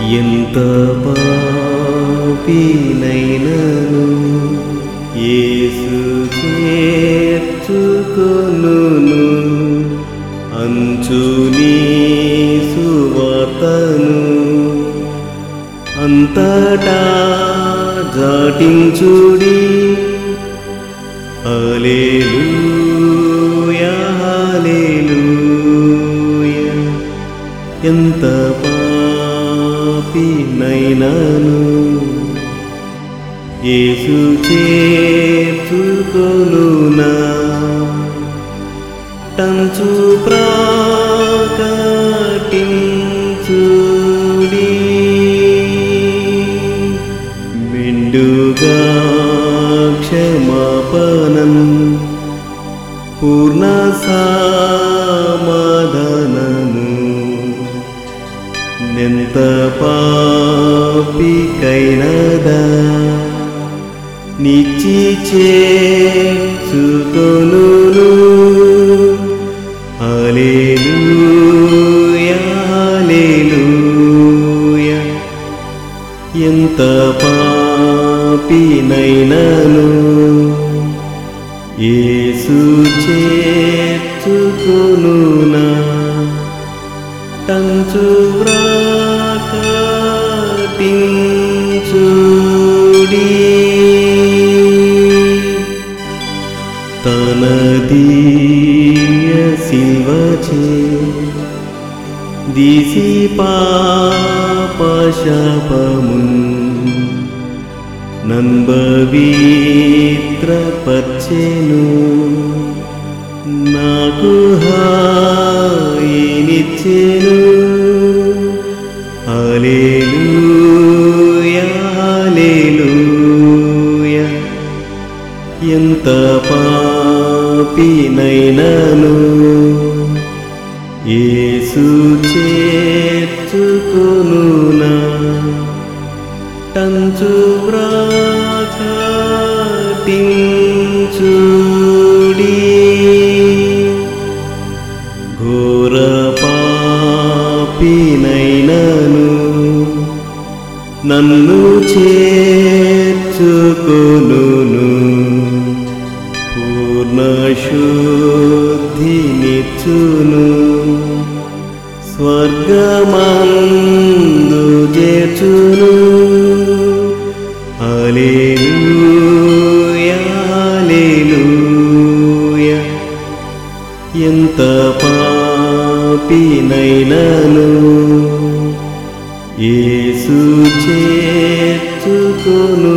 ఎంత పాపినైనను యేసు చేర్చుకొనును. అంచుని సువార్తను అంతటా చాటించుడి. హల్లెలూయా హల్లెలూయా. ఎంత పాపినైనను యేసు చేర్చుకొనునా. టంచు ప్రకటించుడి. మెండుగా క్షమాపణం పూర్ణ సమాధానము. నెంత పాపికైనదా నిచ్చి చేర్చుకొనును. హల్లెలూయా హల్లెలూయా. ఎంత పాపినైనను యేసు చేర్చుకొనునా. టంచు ప్రకటించుడి. తన దివ్య శిల్వచే దీసి పాపశాపమున్ నన్పవిత్రపర్చెను. నాకు హాయినిచ్చెను. హల్లెలూయా హల్లెలూయా. ఎంత పాపినైనను యేసు చేర్చుకొనునా. టంచు ప్రకటించుడి. ఘోర పాపినైనను నన్ను చేర్చుకొనును. పూర్ణ శుద్ధినిచ్చును. స్వర్గమందు చేర్చును. హల్లెలూయా హల్లెలూయా. ఎంత పాపినైనను యేసు చేర్చుకొను.